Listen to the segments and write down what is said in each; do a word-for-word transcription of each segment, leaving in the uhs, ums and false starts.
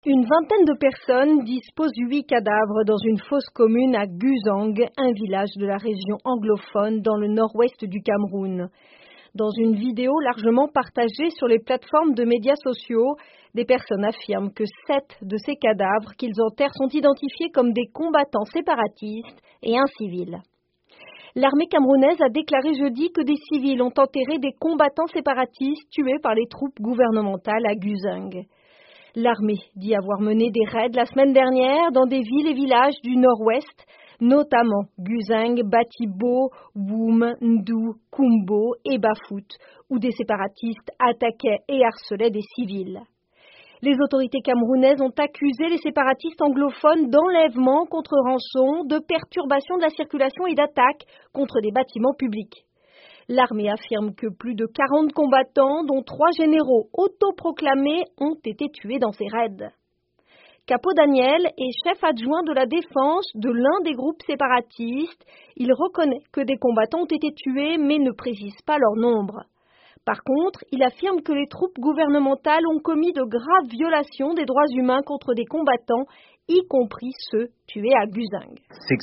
Une vingtaine de personnes disposent huit cadavres dans une fosse commune à Guzang, un village de la région anglophone dans le nord-ouest du Cameroun. Dans une vidéo largement partagée sur les plateformes de médias sociaux, des personnes affirment que sept de ces cadavres qu'ils enterrent sont identifiés comme des combattants séparatistes et un civil. L'armée camerounaise a déclaré jeudi que des civils ont enterré des combattants séparatistes tués par les troupes gouvernementales à Guzang. L'armée dit avoir mené des raids la semaine dernière dans des villes et villages du nord-ouest, notamment Guzang, Batibo, Woum, Ndou, Kumbo et Bafout, où des séparatistes attaquaient et harcelaient des civils. Les autorités camerounaises ont accusé les séparatistes anglophones d'enlèvement contre rançon, de perturbation de la circulation et d'attaques contre des bâtiments publics. L'armée affirme que plus de quarante combattants, dont trois généraux autoproclamés, ont été tués dans ces raids. Capo Daniel est chef adjoint de la défense de l'un des groupes séparatistes. Il reconnaît que des combattants ont été tués, mais ne précise pas leur nombre. Par contre, il affirme que les troupes gouvernementales ont commis de graves violations des droits humains contre des combattants, y compris ceux tués à Guzang. Six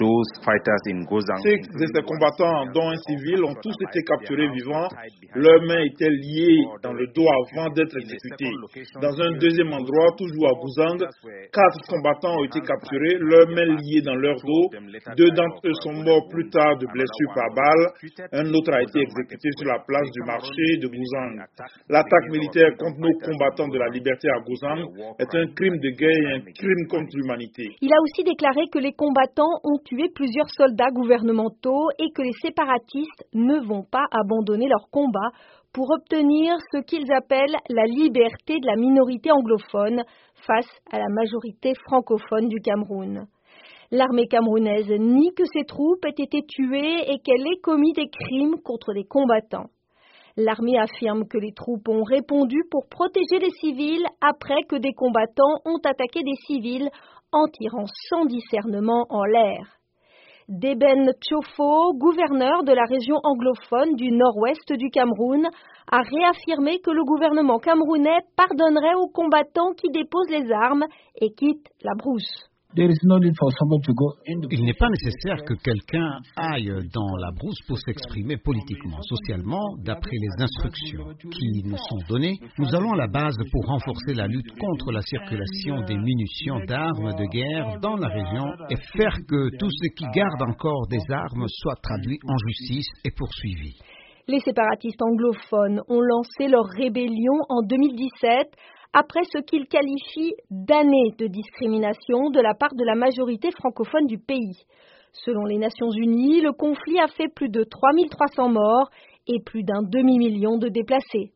de ces combattants, dont un civil, ont tous été capturés vivants. Leurs mains étaient liées dans le dos avant d'être exécutés. Dans un deuxième endroit, toujours à Guzang, quatre combattants ont été capturés, leurs mains liées dans leur dos. Deux d'entre eux sont morts plus tard de blessures par balle. Un autre a été exécuté sur la place du marché de Guzang. L'attaque militaire contre nos combattants de la liberté à Guzang est un crime de guerre et un crime contre l'humanité. Il a aussi déclaré que les combattants ont tué plusieurs soldats gouvernementaux et que les séparatistes ne vont pas abandonner leur combat pour obtenir ce qu'ils appellent la liberté de la minorité anglophone face à la majorité francophone du Cameroun. L'armée camerounaise nie que ses troupes aient été tuées et qu'elle ait commis des crimes contre les combattants. L'armée affirme que les troupes ont répondu pour protéger les civils après que des combattants ont attaqué des civils en tirant sans discernement en l'air. Deben Tchofo, gouverneur de la région anglophone du nord-ouest du Cameroun, a réaffirmé que le gouvernement camerounais pardonnerait aux combattants qui déposent les armes et quittent la brousse. Il n'est pas nécessaire que quelqu'un aille dans la brousse pour s'exprimer politiquement, socialement, d'après les instructions qui nous sont données. Nous allons à la base pour renforcer la lutte contre la circulation des munitions d'armes de guerre dans la région et faire que tous ceux qui gardent encore des armes soient traduits en justice et poursuivis. Les séparatistes anglophones ont lancé leur rébellion en deux mille dix-sept après ce qu'ils qualifient d'années de discrimination de la part de la majorité francophone du pays. Selon les Nations Unies, le conflit a fait plus de trois mille trois cents morts et plus d'un demi-million de déplacés.